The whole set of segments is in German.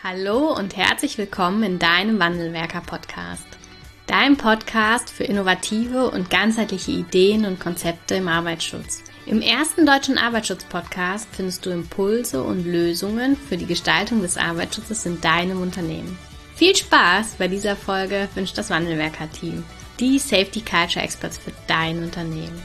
Hallo und herzlich willkommen in deinem Wandelwerker-Podcast. Dein Podcast für innovative und ganzheitliche Ideen und Konzepte im Arbeitsschutz. Im ersten deutschen Arbeitsschutz-Podcast findest du Impulse und Lösungen für die Gestaltung des Arbeitsschutzes in deinem Unternehmen. Viel Spaß bei dieser Folge wünscht das Wandelwerker-Team, die Safety Culture Experts für dein Unternehmen.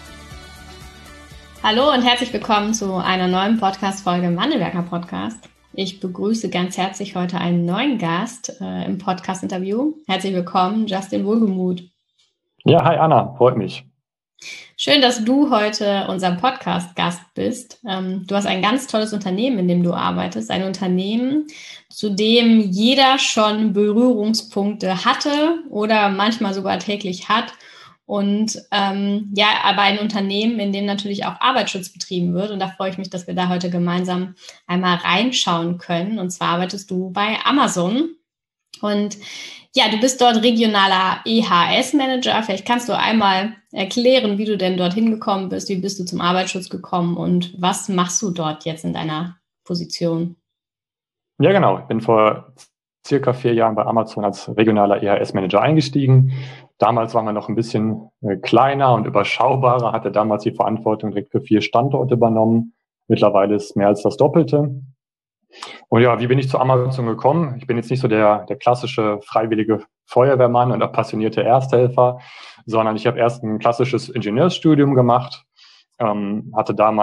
Hallo und herzlich willkommen zu einer neuen Podcast-Folge im Wandelwerker-Podcast. Ich begrüße ganz herzlich heute einen neuen Gast im Podcast-Interview. Herzlich willkommen, Justin Wohlgemuth. Ja, hi Anna, freut mich. Schön, dass du heute unser Podcast-Gast bist. Du hast ein ganz tolles Unternehmen, in dem du arbeitest. Ein Unternehmen, zu dem jeder schon Berührungspunkte hatte oder manchmal sogar täglich hat. Und aber ein Unternehmen, in dem natürlich auch Arbeitsschutz betrieben wird. Und da freue ich mich, dass wir da heute gemeinsam einmal reinschauen können. Und zwar arbeitest du bei Amazon. Und ja, du bist dort regionaler EHS-Manager. Vielleicht kannst du einmal erklären, wie du denn dorthin gekommen bist. Wie bist du zum Arbeitsschutz gekommen und was machst du dort jetzt in deiner Position? Ja, genau. Ich bin vor circa 4 Jahren bei Amazon als regionaler EHS-Manager eingestiegen. Damals waren wir noch ein bisschen kleiner und überschaubarer, hatte damals die Verantwortung direkt für 4 Standorte übernommen. Mittlerweile ist mehr als das Doppelte. Und ja, wie bin ich zu Amazon gekommen? Ich bin jetzt nicht so der klassische freiwillige Feuerwehrmann oder passionierte Ersthelfer, sondern ich habe erst ein klassisches Ingenieursstudium gemacht, hatte da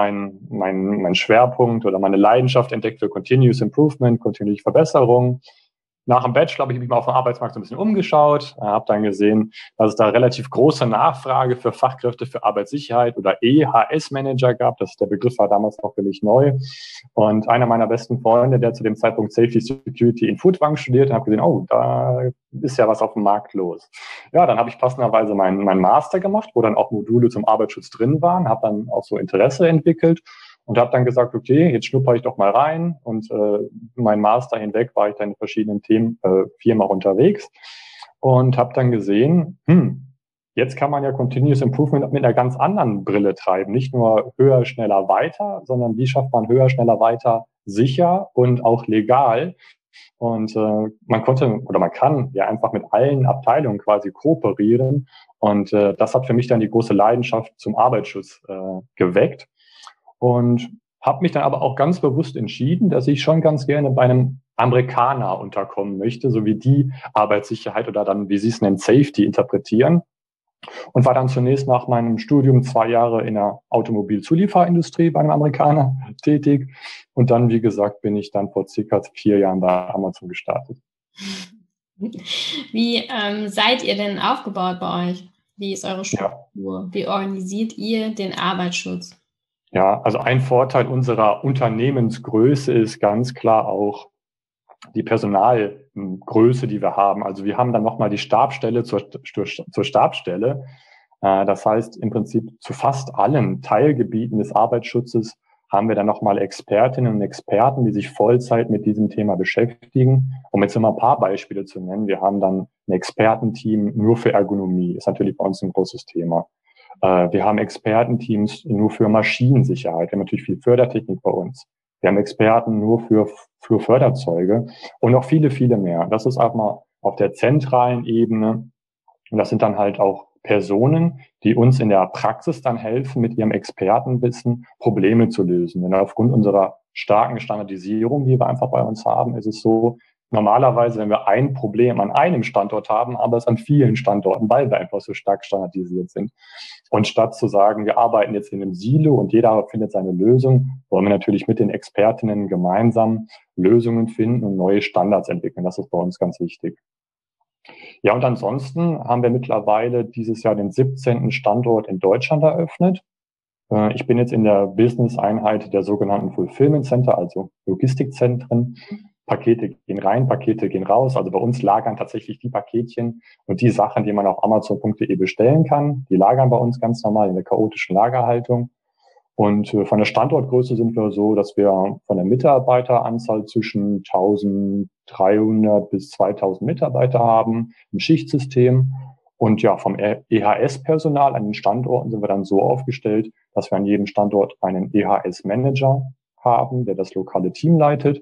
mein Schwerpunkt oder meine Leidenschaft entdeckt für Continuous Improvement, kontinuierliche Verbesserung. Nach dem Bachelor habe ich mich mal auf dem Arbeitsmarkt so ein bisschen umgeschaut, habe dann gesehen, dass es da relativ große Nachfrage für Fachkräfte für Arbeitssicherheit oder EHS-Manager gab. Der Begriff war damals noch für mich neu. Und einer meiner besten Freunde, der zu dem Zeitpunkt Safety Security in Furtwangen studiert, habe gesehen, oh, da ist ja was auf dem Markt los. Ja, dann habe ich passenderweise meinen Master gemacht, wo dann auch Module zum Arbeitsschutz drin waren, habe dann auch so Interesse entwickelt. Und habe dann gesagt, okay, jetzt schnuppere ich doch mal rein. Und mein Master hinweg war ich dann in verschiedenen Firmen unterwegs und habe dann gesehen, jetzt kann man ja Continuous Improvement mit einer ganz anderen Brille treiben. Nicht nur höher, schneller, weiter, sondern wie schafft man höher, schneller, weiter sicher und auch legal. Und man kann ja einfach mit allen Abteilungen quasi kooperieren. Und das hat für mich dann die große Leidenschaft zum Arbeitsschutz geweckt. Und habe mich dann aber auch ganz bewusst entschieden, dass ich schon ganz gerne bei einem Amerikaner unterkommen möchte, so wie die Arbeitssicherheit oder dann, wie sie es nennen, Safety interpretieren. Und war dann zunächst nach meinem Studium 2 Jahre in der Automobilzulieferindustrie bei einem Amerikaner tätig. Und dann, wie gesagt, bin ich dann vor circa 4 Jahren bei Amazon gestartet. Wie seid ihr denn aufgebaut bei euch? Wie ist eure Struktur? Ja. Wie organisiert ihr den Arbeitsschutz? Ja, also ein Vorteil unserer Unternehmensgröße ist ganz klar auch die Personalgröße, die wir haben. Also wir haben dann nochmal die Stabsstelle zur Stabsstelle. Das heißt, im Prinzip zu fast allen Teilgebieten des Arbeitsschutzes haben wir dann nochmal Expertinnen und Experten, die sich Vollzeit mit diesem Thema beschäftigen. Um jetzt mal ein paar Beispiele zu nennen, wir haben dann ein Expertenteam nur für Ergonomie, ist natürlich bei uns ein großes Thema. Wir haben Expertenteams nur für Maschinensicherheit. Wir haben natürlich viel Fördertechnik bei uns. Wir haben Experten nur für Förderzeuge und noch viele, viele mehr. Das ist auch mal auf der zentralen Ebene. Und das sind dann halt auch Personen, die uns in der Praxis dann helfen, mit ihrem Expertenwissen Probleme zu lösen. Denn aufgrund unserer starken Standardisierung, die wir einfach bei uns haben, ist es so, normalerweise, wenn wir ein Problem an einem Standort haben, aber es an vielen Standorten, weil wir einfach so stark standardisiert sind. Und statt zu sagen, wir arbeiten jetzt in einem Silo und jeder findet seine Lösung, wollen wir natürlich mit den Expertinnen gemeinsam Lösungen finden und neue Standards entwickeln. Das ist bei uns ganz wichtig. Ja, und ansonsten haben wir mittlerweile dieses Jahr den 17. Standort in Deutschland eröffnet. Ich bin jetzt in der Business-Einheit der sogenannten Fulfillment Center, also Logistikzentren. Pakete gehen rein, Pakete gehen raus. Also bei uns lagern tatsächlich die Paketchen und die Sachen, die man auf Amazon.de bestellen kann, die lagern bei uns ganz normal in der chaotischen Lagerhaltung. Und von der Standortgröße sind wir so, dass wir von der Mitarbeiteranzahl zwischen 1300 bis 2000 Mitarbeiter haben, ein Schichtsystem. Und ja, vom EHS-Personal an den Standorten sind wir dann so aufgestellt, dass wir an jedem Standort einen EHS-Manager haben, der das lokale Team leitet.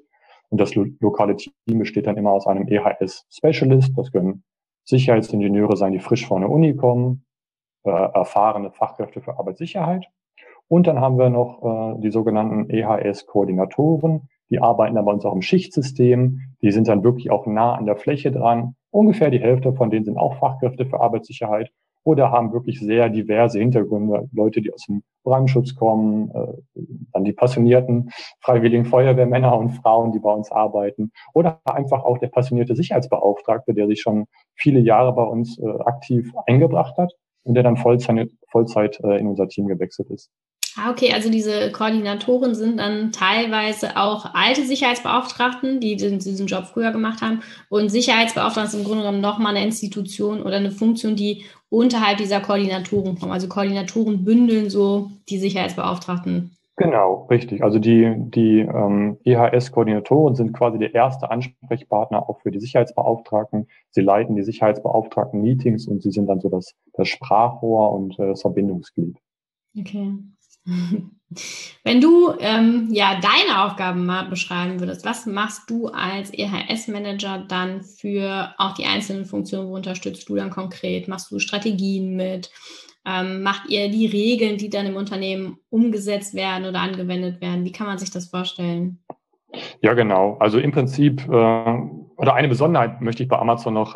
Und das lokale Team besteht dann immer aus einem EHS-Specialist. Das können Sicherheitsingenieure sein, die frisch von der Uni kommen, erfahrene Fachkräfte für Arbeitssicherheit. Und dann haben wir noch die sogenannten EHS-Koordinatoren. Die arbeiten dann bei uns auch im Schichtsystem. Die sind dann wirklich auch nah an der Fläche dran. Ungefähr die Hälfte von denen sind auch Fachkräfte für Arbeitssicherheit oder haben wirklich sehr diverse Hintergründe. Leute, die aus dem Brandschutz kommen, dann die passionierten freiwilligen Feuerwehrmänner und Frauen, die bei uns arbeiten. Oder einfach auch der passionierte Sicherheitsbeauftragte, der sich schon viele Jahre bei uns aktiv eingebracht hat und der dann Vollzeit in unser Team gewechselt ist. Ah, okay, also diese Koordinatoren sind dann teilweise auch alte Sicherheitsbeauftragten, die diesen Job früher gemacht haben. Und Sicherheitsbeauftragte ist im Grunde genommen nochmal eine Institution oder eine Funktion, die unterhalb dieser Koordinatoren kommen. Also Koordinatoren bündeln so die Sicherheitsbeauftragten. Genau, richtig. Also die EHS-Koordinatoren sind quasi der erste Ansprechpartner auch für die Sicherheitsbeauftragten. Sie leiten die Sicherheitsbeauftragten-Meetings und sie sind dann so das Sprachrohr und das Verbindungsglied. Okay. Wenn du deine Aufgaben mal beschreiben würdest, was machst du als EHS-Manager dann für auch die einzelnen Funktionen? Wo unterstützt du dann konkret? Machst du Strategien mit? Macht ihr die Regeln, die dann im Unternehmen umgesetzt werden oder angewendet werden? Wie kann man sich das vorstellen? Ja, genau. Also im Prinzip, oder eine Besonderheit möchte ich bei Amazon noch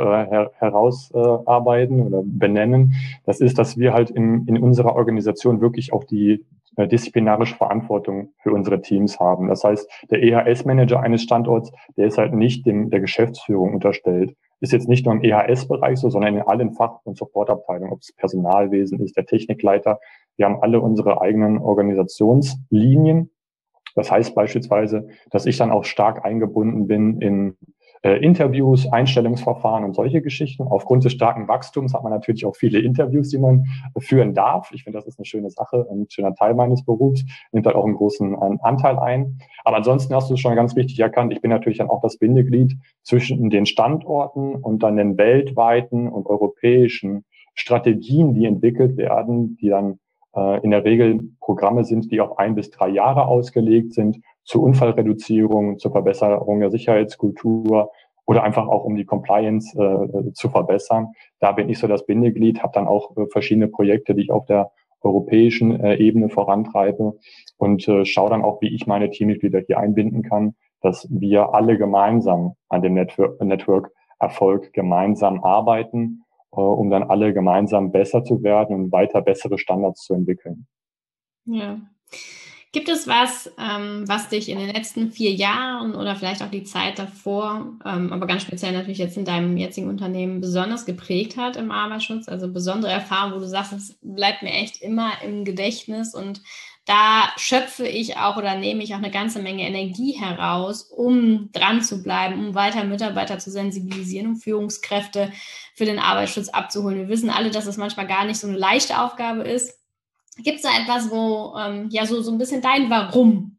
herausarbeiten oder benennen. Das ist, dass wir halt in unserer Organisation wirklich auch die disziplinarische Verantwortung für unsere Teams haben. Das heißt, der EHS-Manager eines Standorts, der ist halt nicht der Geschäftsführung unterstellt. Ist jetzt nicht nur im EHS-Bereich so, sondern in allen Fach- und Supportabteilungen, ob es Personalwesen ist, der Technikleiter. Wir haben alle unsere eigenen Organisationslinien. Das heißt beispielsweise, dass ich dann auch stark eingebunden bin in Interviews, Einstellungsverfahren und solche Geschichten. Aufgrund des starken Wachstums hat man natürlich auch viele Interviews, die man führen darf. Ich finde, das ist eine schöne Sache, ein schöner Teil meines Berufs, nimmt halt auch einen großen Anteil ein. Aber ansonsten hast du es schon ganz richtig erkannt. Ich bin natürlich dann auch das Bindeglied zwischen den Standorten und dann den weltweiten und europäischen Strategien, die entwickelt werden, die dann in der Regel Programme sind, die auf 1 bis 3 Jahre ausgelegt sind, zur Unfallreduzierung, zur Verbesserung der Sicherheitskultur oder einfach auch um die Compliance zu verbessern. Da bin ich so das Bindeglied, habe dann auch verschiedene Projekte, die ich auf der europäischen Ebene vorantreibe und schaue dann auch, wie ich meine Teammitglieder hier einbinden kann, dass wir alle gemeinsam an dem Network-Erfolg gemeinsam arbeiten, um dann alle gemeinsam besser zu werden und weiter bessere Standards zu entwickeln. Ja. Gibt es was, was dich in den letzten 4 Jahren oder vielleicht auch die Zeit davor, aber ganz speziell natürlich jetzt in deinem jetzigen Unternehmen besonders geprägt hat im Arbeitsschutz? Also besondere Erfahrungen, wo du sagst, es bleibt mir echt immer im Gedächtnis und da schöpfe ich auch oder nehme ich auch eine ganze Menge Energie heraus, um dran zu bleiben, um weiter Mitarbeiter zu sensibilisieren, um Führungskräfte für den Arbeitsschutz abzuholen. Wir wissen alle, dass es manchmal gar nicht so eine leichte Aufgabe ist. Gibt es da etwas, wo so ein bisschen dein Warum?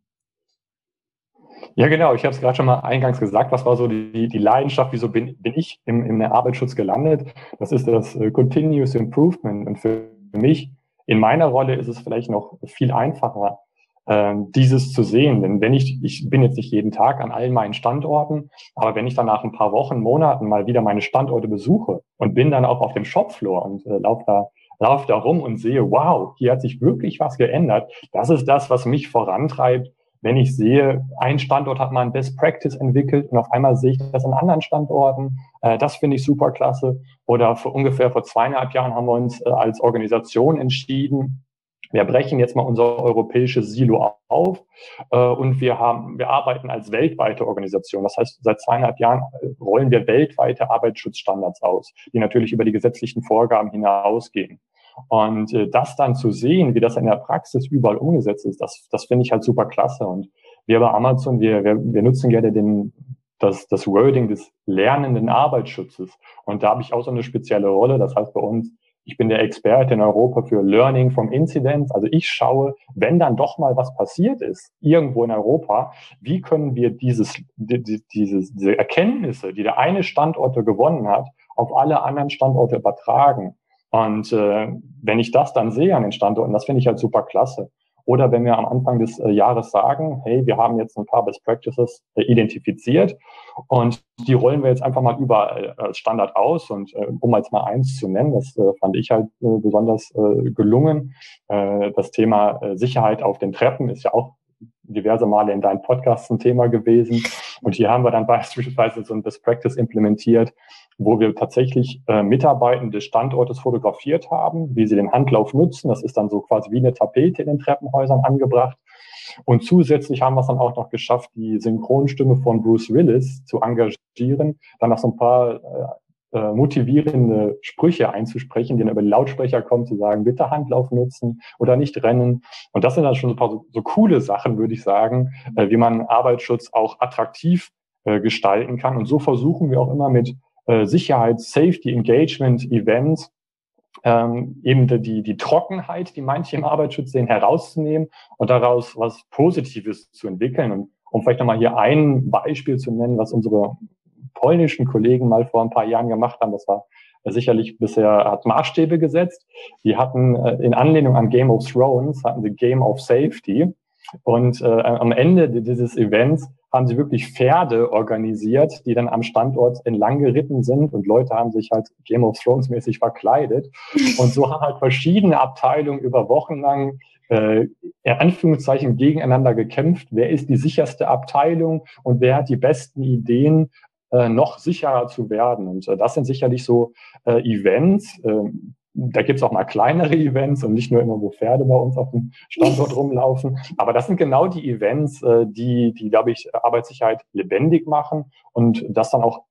Ja, genau. Ich habe es gerade schon mal eingangs gesagt. Was war so die Leidenschaft? Wieso bin ich im Arbeitsschutz gelandet? Das ist das Continuous Improvement. Und für mich in meiner Rolle ist es vielleicht noch viel einfacher, dieses zu sehen. Denn wenn ich bin jetzt nicht jeden Tag an allen meinen Standorten, aber wenn ich dann nach ein paar Wochen, Monaten mal wieder meine Standorte besuche und bin dann auch auf dem Shopfloor und laufe da rum und sehe, wow, hier hat sich wirklich was geändert. Das ist das, was mich vorantreibt, wenn ich sehe, ein Standort hat mal ein Best Practice entwickelt und auf einmal sehe ich das an anderen Standorten. Das finde ich super klasse. Oder vor 2,5 Jahren haben wir uns als Organisation entschieden, wir brechen jetzt mal unser europäisches Silo auf und wir arbeiten als weltweite Organisation. Das heißt, seit 2,5 Jahren rollen wir weltweite Arbeitsschutzstandards aus, die natürlich über die gesetzlichen Vorgaben hinausgehen. Und das dann zu sehen, wie das in der Praxis überall umgesetzt ist, das finde ich halt super klasse. Und wir bei Amazon, wir nutzen gerne das Wording des lernenden Arbeitsschutzes. Und da habe ich auch so eine spezielle Rolle. Das heißt bei uns, ich bin der Experte in Europa für Learning from Incidents. Also ich schaue, wenn dann doch mal was passiert ist, irgendwo in Europa, wie können wir diese Erkenntnisse, die der eine Standort gewonnen hat, auf alle anderen Standorte übertragen. Und wenn ich das dann sehe an den Standorten, das finde ich halt super klasse. Oder wenn wir am Anfang des Jahres sagen, hey, wir haben jetzt ein paar Best Practices identifiziert und die rollen wir jetzt einfach mal überall als Standard aus. Und um jetzt mal eins zu nennen, das fand ich halt besonders gelungen. Das Thema Sicherheit auf den Treppen ist ja auch diverse Male in deinen Podcasts ein Thema gewesen. Und hier haben wir dann beispielsweise so ein Best Practice implementiert, wo wir tatsächlich Mitarbeitende des Standortes fotografiert haben, wie sie den Handlauf nutzen. Das ist dann so quasi wie eine Tapete in den Treppenhäusern angebracht. Und zusätzlich haben wir es dann auch noch geschafft, die Synchronstimme von Bruce Willis zu engagieren, dann noch so ein paar motivierende Sprüche einzusprechen, die dann über die Lautsprecher kommen, zu sagen, bitte Handlauf nutzen oder nicht rennen. Und das sind dann schon ein paar so coole Sachen, würde ich sagen, wie man Arbeitsschutz auch attraktiv gestalten kann. Und so versuchen wir auch immer mit Sicherheits-, Safety-, Engagement-Events eben die Trockenheit, die manche im Arbeitsschutz sehen, herauszunehmen und daraus was Positives zu entwickeln. Und um vielleicht nochmal hier ein Beispiel zu nennen, was unsere polnischen Kollegen mal vor ein paar Jahren gemacht haben, das war sicherlich bisher, hat Maßstäbe gesetzt. Die hatten in Anlehnung an Game of Thrones, hatten sie Game of Safety. Und am Ende dieses Events haben sie wirklich Pferde organisiert, die dann am Standort entlang geritten sind und Leute haben sich halt Game of Thrones mäßig verkleidet. Und so haben halt verschiedene Abteilungen über Wochen lang in Anführungszeichen gegeneinander gekämpft. Wer ist die sicherste Abteilung und wer hat die besten Ideen, noch sicherer zu werden? Und das sind sicherlich so Events. Da gibt's auch mal kleinere Events und nicht nur immer, wo Pferde bei uns auf dem Standort rumlaufen. Aber das sind genau die Events, die, glaube ich, Arbeitssicherheit lebendig machen und das dann auch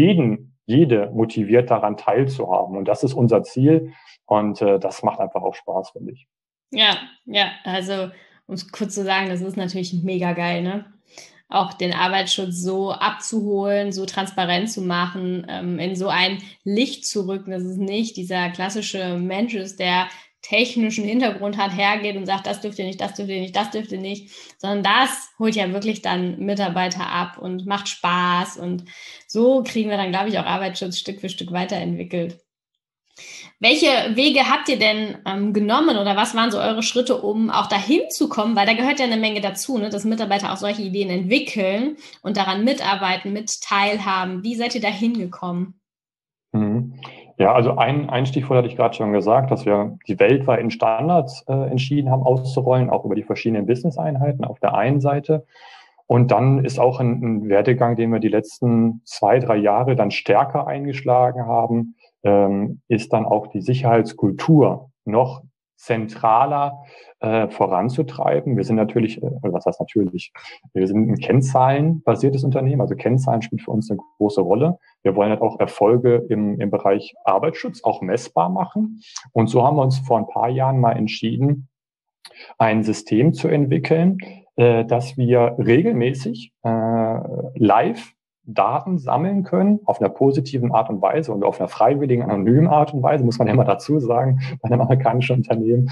jede motiviert daran teilzuhaben. Und das ist unser Ziel. Und das macht einfach auch Spaß, finde ich. Ja, also um es kurz zu sagen, das ist natürlich mega geil, ne? Auch den Arbeitsschutz so abzuholen, so transparent zu machen, in so ein Licht zu rücken, dass es nicht dieser klassische Mensch ist, der technischen Hintergrund hat, hergeht und sagt, das dürft ihr nicht, das dürft ihr nicht, das dürft ihr nicht, sondern das holt ja wirklich dann Mitarbeiter ab und macht Spaß und so kriegen wir dann, glaube ich, auch Arbeitsschutz Stück für Stück weiterentwickelt. Welche Wege habt ihr denn genommen oder was waren so eure Schritte, um auch dahin zu kommen? Weil da gehört ja eine Menge dazu, ne, dass Mitarbeiter auch solche Ideen entwickeln und daran mitarbeiten, mit teilhaben. Wie seid ihr da hingekommen? Ja, also ein Stichwort hatte ich gerade schon gesagt, dass wir die weltweiten Standards entschieden haben auszurollen, auch über die verschiedenen Business-Einheiten auf der einen Seite. Und dann ist auch ein Werdegang, den wir die letzten 2-3 Jahre dann stärker eingeschlagen haben, ist dann auch die Sicherheitskultur noch zentraler voranzutreiben. Wir sind natürlich, was heißt natürlich, wir sind ein kennzahlenbasiertes Unternehmen, also Kennzahlen spielt für uns eine große Rolle. Wir wollen halt auch Erfolge im Bereich Arbeitsschutz auch messbar machen. Und so haben wir uns vor ein paar Jahren mal entschieden, ein System zu entwickeln, dass wir regelmäßig live Daten sammeln können, auf einer positiven Art und Weise und auf einer freiwilligen, anonymen Art und Weise, muss man ja immer dazu sagen, bei einem amerikanischen Unternehmen,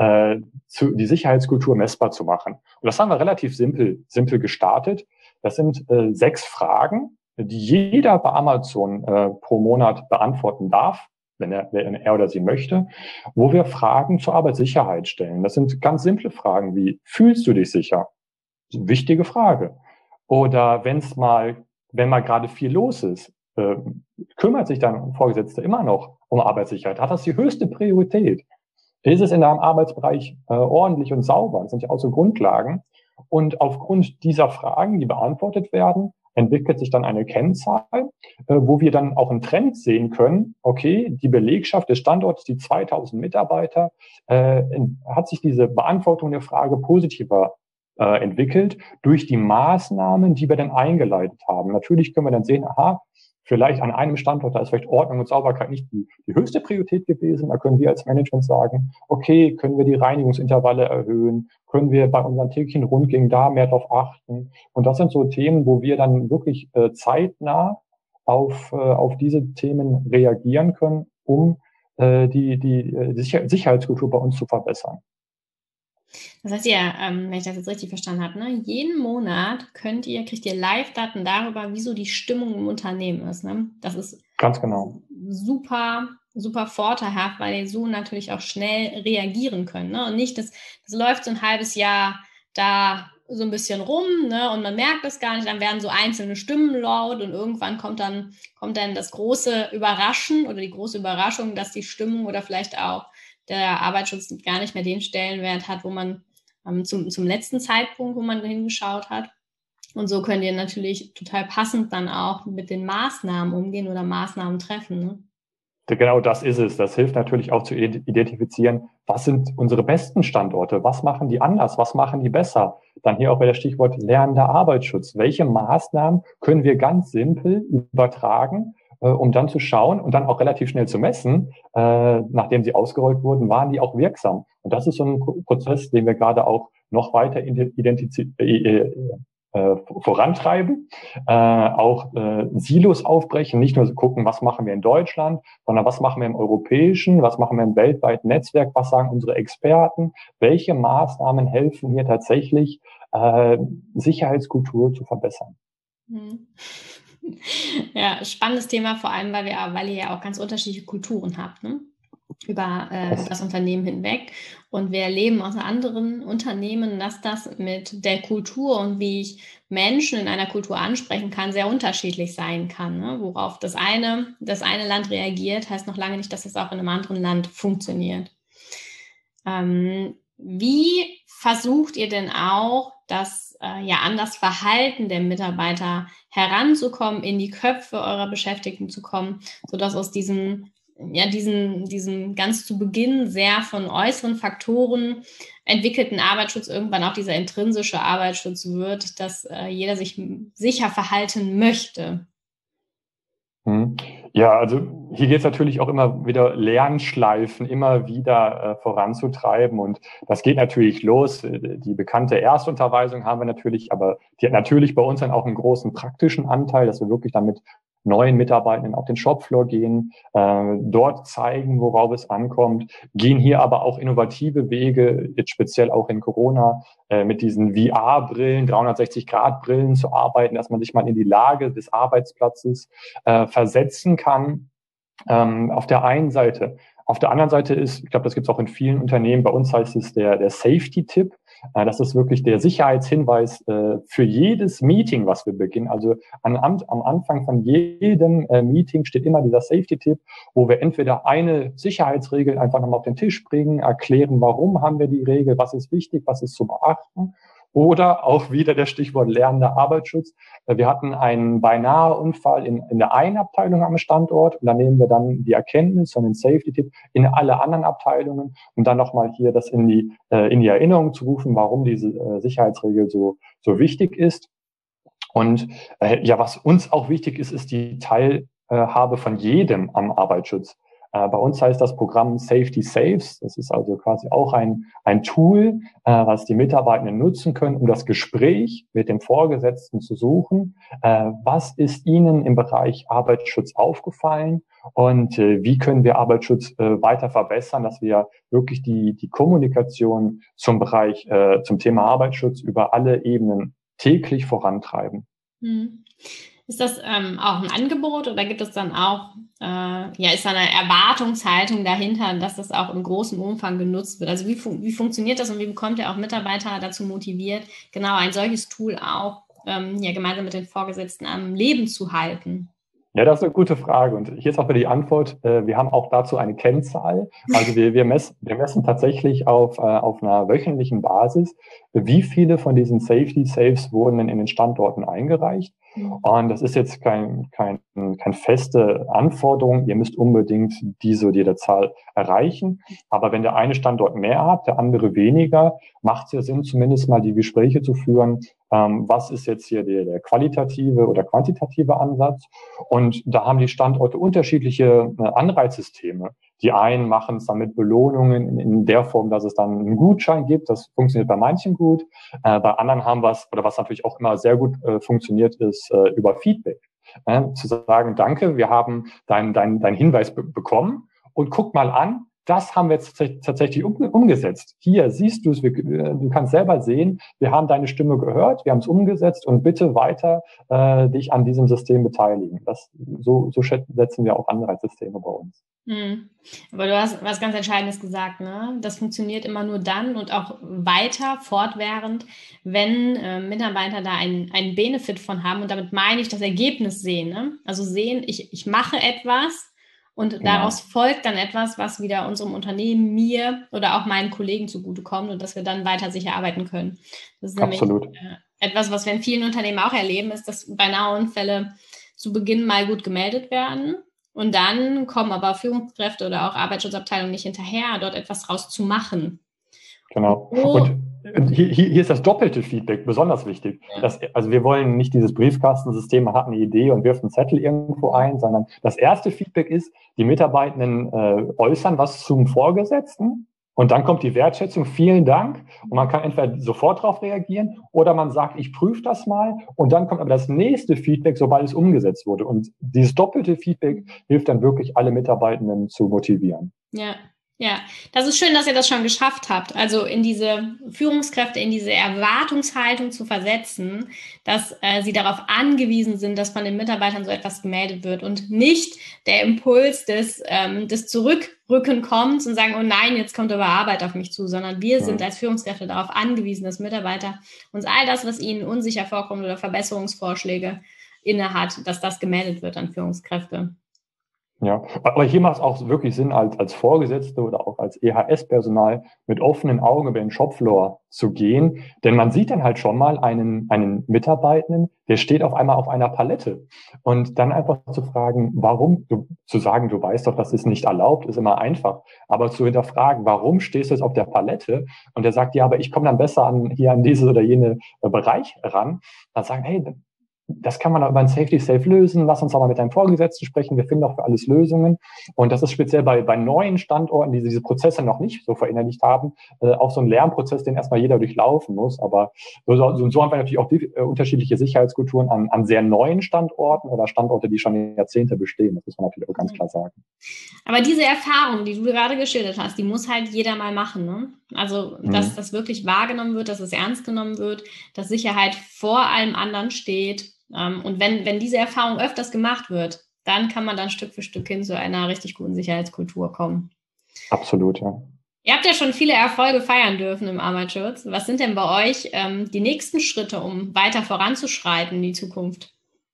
die Sicherheitskultur messbar zu machen. Und das haben wir relativ simpel gestartet. Das sind 6 Fragen, die jeder bei Amazon pro Monat beantworten darf, wenn er oder sie möchte, wo wir Fragen zur Arbeitssicherheit stellen. Das sind ganz simple Fragen wie, fühlst du dich sicher? Wichtige Frage. Oder wenn mal gerade viel los ist, kümmert sich dein Vorgesetzter immer noch um Arbeitssicherheit? Hat das die höchste Priorität? Ist es in deinem Arbeitsbereich ordentlich und sauber? Das sind ja auch so Grundlagen. Und aufgrund dieser Fragen, die beantwortet werden, entwickelt sich dann eine Kennzahl, wo wir dann auch einen Trend sehen können. Okay, die Belegschaft des Standorts, die 2000 Mitarbeiter, hat sich diese Beantwortung der Frage positiver entwickelt durch die Maßnahmen, die wir dann eingeleitet haben. Natürlich können wir dann sehen, aha, vielleicht an einem Standort, da ist vielleicht Ordnung und Sauberkeit nicht die höchste Priorität gewesen. Da können wir als Management sagen, okay, können wir die Reinigungsintervalle erhöhen? Können wir bei unseren täglichen Rundgängen da mehr drauf achten? Und das sind so Themen, wo wir dann wirklich zeitnah auf diese Themen reagieren können, um die Sicherheitskultur bei uns zu verbessern. Das heißt ja, wenn ich das jetzt richtig verstanden habe, ne, jeden Monat kriegt ihr Live-Daten darüber, wie so die Stimmung im Unternehmen ist. Ne? Das ist ganz genau super super vorteilhaft, weil die so natürlich auch schnell reagieren können. Ne? Und nicht, das läuft so ein halbes Jahr da so ein bisschen rum, ne? Und man merkt es gar nicht, dann werden so einzelne Stimmen laut und irgendwann kommt dann das große Überraschen oder die große Überraschung, dass die Stimmung oder vielleicht auch der Arbeitsschutz gar nicht mehr den Stellenwert hat, wo man zum letzten Zeitpunkt, wo man hingeschaut hat. Und so könnt ihr natürlich total passend dann auch mit den Maßnahmen umgehen oder Maßnahmen treffen. Ne? Genau das ist es. Das hilft natürlich auch zu identifizieren, was sind unsere besten Standorte, was machen die anders, was machen die besser. Dann hier auch bei der Stichwort lernender Arbeitsschutz. Welche Maßnahmen können wir ganz simpel übertragen, um dann zu schauen und dann auch relativ schnell zu messen, nachdem sie ausgerollt wurden, waren die auch wirksam. Und das ist so ein Prozess, den wir gerade auch noch weiter vorantreiben, auch Silos aufbrechen, nicht nur gucken, was machen wir in Deutschland, sondern was machen wir im europäischen, was machen wir im weltweiten Netzwerk, was sagen unsere Experten, welche Maßnahmen helfen hier tatsächlich, Sicherheitskultur zu verbessern. Ja, spannendes Thema, vor allem, weil ihr ja auch ganz unterschiedliche Kulturen habt, ne? Über das Unternehmen hinweg. Und wir erleben aus anderen Unternehmen, dass das mit der Kultur und wie ich Menschen in einer Kultur ansprechen kann, sehr unterschiedlich sein kann. Ne? Worauf das eine Land reagiert, heißt noch lange nicht, dass es auch in einem anderen Land funktioniert. Wie versucht ihr denn auch, an das Verhalten der Mitarbeiter heranzukommen, in die Köpfe eurer Beschäftigten zu kommen, sodass aus diesen ganz zu Beginn sehr von äußeren Faktoren entwickelten Arbeitsschutz irgendwann auch dieser intrinsische Arbeitsschutz wird, dass jeder sich sicher verhalten möchte? Ja, also hier geht es natürlich auch immer wieder Lernschleifen, immer wieder voranzutreiben und das geht natürlich los. Die bekannte Erstunterweisung haben wir natürlich, aber die hat natürlich bei uns dann auch einen großen praktischen Anteil, dass wir wirklich dann mit neuen Mitarbeitenden auf den Shopfloor gehen, dort zeigen, worauf es ankommt, gehen hier aber auch innovative Wege, jetzt speziell auch in Corona, mit diesen VR-Brillen, 360-Grad-Brillen zu arbeiten, dass man sich mal in die Lage des Arbeitsplatzes versetzen kann, auf der einen Seite. Auf der anderen Seite ist, ich glaube, das gibt es auch in vielen Unternehmen, bei uns heißt es der Safety-Tipp. Das ist wirklich der Sicherheitshinweis für jedes Meeting, was wir beginnen. Also am Anfang von jedem Meeting steht immer dieser Safety-Tipp, wo wir entweder eine Sicherheitsregel einfach nochmal auf den Tisch bringen, erklären, warum haben wir die Regel, was ist wichtig, was ist zu beachten. Oder auch wieder der Stichwort lernender Arbeitsschutz. Wir hatten einen beinahe Unfall in der einen Abteilung am Standort und dann nehmen wir dann die Erkenntnis und den Safety-Tipp in alle anderen Abteilungen, um dann nochmal hier das in die Erinnerung zu rufen, warum diese Sicherheitsregel so wichtig ist. Und was uns auch wichtig ist, ist die Teilhabe von jedem am Arbeitsschutz. Bei uns heißt das Programm Safety Saves. Das ist also quasi auch ein Tool, was die Mitarbeitenden nutzen können, um das Gespräch mit dem Vorgesetzten zu suchen. Was ist Ihnen im Bereich Arbeitsschutz aufgefallen und wie können wir Arbeitsschutz weiter verbessern, dass wir wirklich die Kommunikation zum Thema Arbeitsschutz über alle Ebenen täglich vorantreiben. Ist das auch ein Angebot oder gibt es dann auch, ist da eine Erwartungshaltung dahinter, dass das auch im großen Umfang genutzt wird? Also wie funktioniert das und wie bekommt ihr auch Mitarbeiter dazu motiviert, genau ein solches Tool auch gemeinsam mit den Vorgesetzten am Leben zu halten? Ja, das ist eine gute Frage. Und hier ist auch wieder die Antwort. Wir haben auch dazu eine Kennzahl. Also wir messen tatsächlich auf einer wöchentlichen Basis, wie viele von diesen Safety Saves wurden denn in den Standorten eingereicht. Und das ist jetzt keine feste Anforderung. Ihr müsst unbedingt diese Zahl erreichen. Aber wenn der eine Standort mehr hat, der andere weniger, macht es ja Sinn, zumindest mal die Gespräche zu führen. Was ist jetzt hier der qualitative oder quantitative Ansatz? Und da haben die Standorte unterschiedliche Anreizsysteme. Die einen machen es dann mit Belohnungen in der Form, dass es dann einen Gutschein gibt. Das funktioniert bei manchen gut. Bei anderen haben wir es, oder was natürlich auch immer sehr gut funktioniert, ist über Feedback. Zu sagen, danke, wir haben deinen Hinweis bekommen und guck mal an, das haben wir jetzt tatsächlich umgesetzt. Hier siehst du es, du kannst selber sehen, wir haben deine Stimme gehört, wir haben es umgesetzt und bitte weiter dich an diesem System beteiligen. So setzen wir auch Anreizsysteme bei uns. Mhm. Aber du hast was ganz Entscheidendes gesagt, ne? Das funktioniert immer nur dann und auch weiter, fortwährend, wenn Mitarbeiter da einen Benefit von haben. Und damit meine ich das Ergebnis sehen, ne? Also sehen, ich mache etwas und daraus folgt dann etwas, was wieder unserem Unternehmen, mir oder auch meinen Kollegen zugutekommt und dass wir dann weiter sicher arbeiten können. Das ist nämlich etwas, was wir in vielen Unternehmen auch erleben, ist, dass beinahe Unfälle zu Beginn mal gut gemeldet werden. Und dann kommen aber Führungskräfte oder auch Arbeitsschutzabteilungen nicht hinterher, dort etwas draus zu machen. Genau. Und hier ist das doppelte Feedback besonders wichtig. Ja. Also wir wollen nicht dieses Briefkastensystem, man hat eine Idee und wirft einen Zettel irgendwo ein, sondern das erste Feedback ist, die Mitarbeitenden äußern was zum Vorgesetzten. Und dann kommt die Wertschätzung, vielen Dank. Und man kann entweder sofort darauf reagieren oder man sagt, ich prüfe das mal. Und dann kommt aber das nächste Feedback, sobald es umgesetzt wurde. Und dieses doppelte Feedback hilft dann wirklich, alle Mitarbeitenden zu motivieren. Ja. Ja, das ist schön, dass ihr das schon geschafft habt, also in diese Führungskräfte, in diese Erwartungshaltung zu versetzen, dass sie darauf angewiesen sind, dass von den Mitarbeitern so etwas gemeldet wird und nicht der Impuls des Zurückrücken kommt und sagen, oh nein, jetzt kommt aber Arbeit auf mich zu, sondern wir sind als Führungskräfte darauf angewiesen, dass Mitarbeiter uns all das, was ihnen unsicher vorkommt oder Verbesserungsvorschläge innehat, dass das gemeldet wird an Führungskräfte. Ja, aber hier macht es auch wirklich Sinn, als Vorgesetzte oder auch als EHS-Personal mit offenen Augen über den Shopfloor zu gehen. Denn man sieht dann halt schon mal einen Mitarbeitenden, der steht auf einmal auf einer Palette. Und dann einfach zu fragen, warum, zu sagen, du weißt doch, das ist nicht erlaubt, ist immer einfach. Aber zu hinterfragen, warum stehst du jetzt auf der Palette? Und der sagt, ja, aber ich komme dann besser an diese oder jene Bereich ran. Dann sagen, hey, das kann man auch über ein Safety Safe lösen. Lass uns auch mal mit deinem Vorgesetzten sprechen. Wir finden auch für alles Lösungen. Und das ist speziell bei neuen Standorten, die diese Prozesse noch nicht so verinnerlicht haben, auch so ein Lernprozess, den erstmal jeder durchlaufen muss. Aber so haben wir natürlich auch unterschiedliche Sicherheitskulturen an sehr neuen Standorten oder Standorte, die schon Jahrzehnte bestehen. Das muss man natürlich auch ganz klar sagen. Aber diese Erfahrung, die du gerade geschildert hast, die muss halt jeder mal machen, ne? Also, dass das wirklich wahrgenommen wird, dass es ernst genommen wird, dass Sicherheit vor allem anderen steht. Und wenn diese Erfahrung öfters gemacht wird, dann kann man dann Stück für Stück hin zu einer richtig guten Sicherheitskultur kommen. Absolut, ja. Ihr habt ja schon viele Erfolge feiern dürfen im Arbeitsschutz. Was sind denn bei euch die nächsten Schritte, um weiter voranzuschreiten in die Zukunft?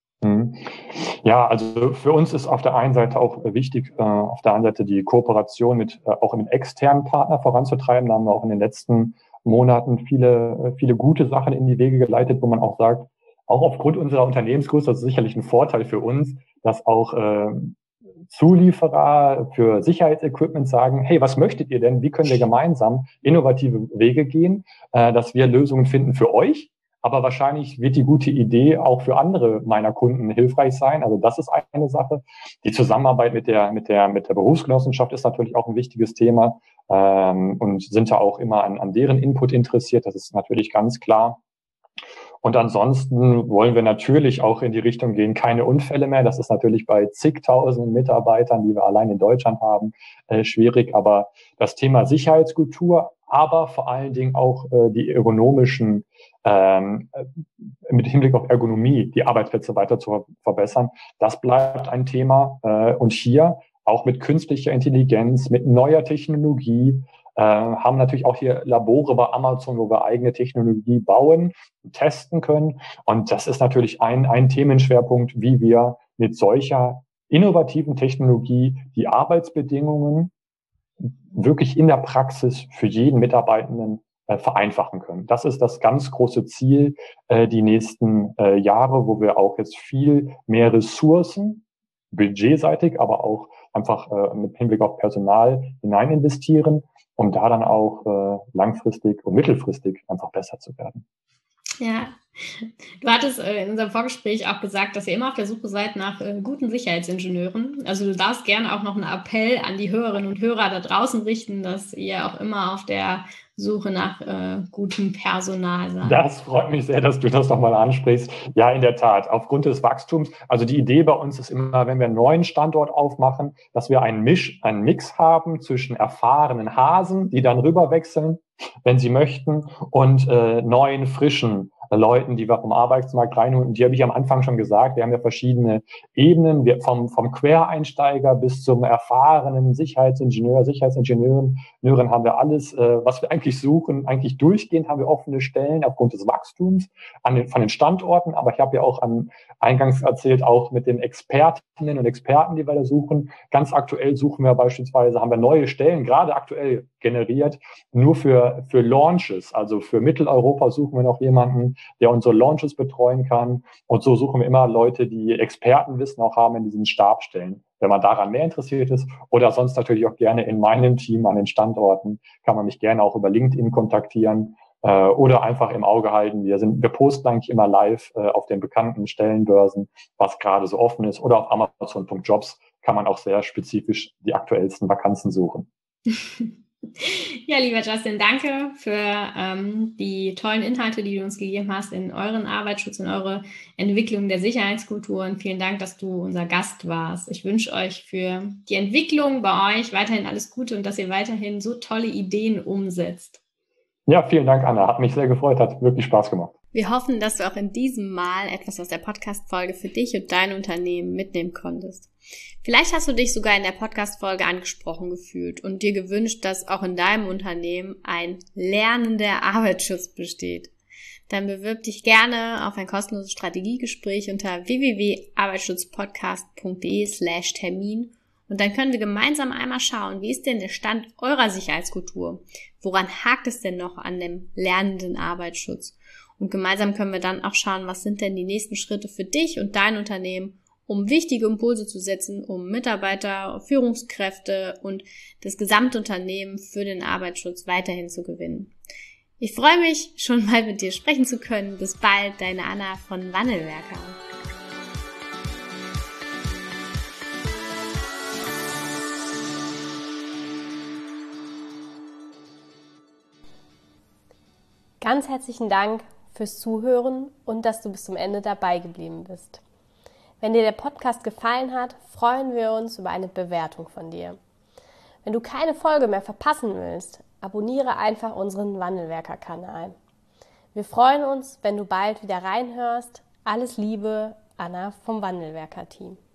Ja, also für uns ist auf der einen Seite auch wichtig, auf der anderen Seite die Kooperation auch mit externen Partnern voranzutreiben. Da haben wir auch in den letzten Monaten viele gute Sachen in die Wege geleitet, wo man auch sagt, auch aufgrund unserer Unternehmensgröße, das ist sicherlich ein Vorteil für uns, dass auch Zulieferer für Sicherheitsequipment sagen, hey, was möchtet ihr denn? Wie können wir gemeinsam innovative Wege gehen, dass wir Lösungen finden für euch? Aber wahrscheinlich wird die gute Idee auch für andere meiner Kunden hilfreich sein. Also das ist eine Sache. Die Zusammenarbeit mit der Berufsgenossenschaft ist natürlich auch ein wichtiges Thema, und sind da auch immer an deren Input interessiert. Das ist natürlich ganz klar. Und ansonsten wollen wir natürlich auch in die Richtung gehen, keine Unfälle mehr. Das ist natürlich bei zigtausenden Mitarbeitern, die wir allein in Deutschland haben, schwierig. Aber das Thema Sicherheitskultur, aber vor allen Dingen auch die ergonomischen, mit Hinblick auf Ergonomie, die Arbeitsplätze weiter zu verbessern, das bleibt ein Thema. Und hier auch mit künstlicher Intelligenz, mit neuer Technologie, haben natürlich auch hier Labore bei Amazon, wo wir eigene Technologie bauen, testen können. Und das ist natürlich ein Themenschwerpunkt, wie wir mit solcher innovativen Technologie die Arbeitsbedingungen wirklich in der Praxis für jeden Mitarbeitenden vereinfachen können. Das ist das ganz große Ziel die nächsten Jahre, wo wir auch jetzt viel mehr Ressourcen, budgetseitig, aber auch einfach mit Hinblick auf Personal hinein investieren, um da dann auch langfristig und mittelfristig einfach besser zu werden. Ja, Du hattest in unserem Vorgespräch auch gesagt, dass ihr immer auf der Suche seid nach guten Sicherheitsingenieuren. Also du darfst gerne auch noch einen Appell an die Hörerinnen und Hörer da draußen richten, dass ihr auch immer auf der Suche nach gutem Personal seid. Das freut mich sehr, dass du das nochmal ansprichst. Ja, in der Tat. Aufgrund des Wachstums, also die Idee bei uns ist immer, wenn wir einen neuen Standort aufmachen, dass wir einen Mix haben zwischen erfahrenen Hasen, die dann rüberwechseln, wenn sie möchten, und neuen, frischen Leuten, die wir vom Arbeitsmarkt reinholen. Und die habe ich am Anfang schon gesagt, wir haben ja verschiedene Ebenen, vom Quereinsteiger bis zum erfahrenen Sicherheitsingenieurin haben wir alles, was wir eigentlich suchen. Eigentlich durchgehend haben wir offene Stellen aufgrund des Wachstums von den Standorten. Aber ich habe ja auch eingangs erzählt, auch mit den Expertinnen und Experten, die wir da suchen. Ganz aktuell suchen wir beispielsweise, haben wir neue Stellen gerade aktuell generiert, nur für Launches. Also für Mitteleuropa suchen wir noch jemanden, der unsere Launches betreuen kann. Und so suchen wir immer Leute, die Expertenwissen auch haben in diesen Stabsstellen. Wenn man daran mehr interessiert ist oder sonst natürlich auch gerne in meinem Team an den Standorten, kann man mich gerne auch über LinkedIn kontaktieren oder einfach im Auge halten. Wir posten eigentlich immer live auf den bekannten Stellenbörsen, was gerade so offen ist, oder auf Amazon.jobs kann man auch sehr spezifisch die aktuellsten Vakanzen suchen. Ja, lieber Justin, danke für die tollen Inhalte, die du uns gegeben hast in euren Arbeitsschutz, in eure Entwicklung der Sicherheitskultur, und vielen Dank, dass du unser Gast warst. Ich wünsche euch für die Entwicklung bei euch weiterhin alles Gute und dass ihr weiterhin so tolle Ideen umsetzt. Ja, vielen Dank, Anna. Hat mich sehr gefreut, hat wirklich Spaß gemacht. Wir hoffen, dass du auch in diesem Mal etwas aus der Podcast-Folge für dich und dein Unternehmen mitnehmen konntest. Vielleicht hast du dich sogar in der Podcast-Folge angesprochen gefühlt und dir gewünscht, dass auch in deinem Unternehmen ein lernender Arbeitsschutz besteht. Dann bewirb dich gerne auf ein kostenloses Strategiegespräch unter www.arbeitsschutzpodcast.de/Termin und dann können wir gemeinsam einmal schauen, wie ist denn der Stand eurer Sicherheitskultur? Woran hakt es denn noch an dem lernenden Arbeitsschutz? Und gemeinsam können wir dann auch schauen, was sind denn die nächsten Schritte für dich und dein Unternehmen, um wichtige Impulse zu setzen, um Mitarbeiter, Führungskräfte und das Gesamtunternehmen für den Arbeitsschutz weiterhin zu gewinnen. Ich freue mich, schon mal mit dir sprechen zu können. Bis bald, deine Anna von Wandelwerker. Ganz herzlichen Dank fürs Zuhören und dass du bis zum Ende dabei geblieben bist. Wenn dir der Podcast gefallen hat, freuen wir uns über eine Bewertung von dir. Wenn du keine Folge mehr verpassen willst, abonniere einfach unseren Wandelwerker-Kanal. Wir freuen uns, wenn du bald wieder reinhörst. Alles Liebe, Anna vom Wandelwerker-Team.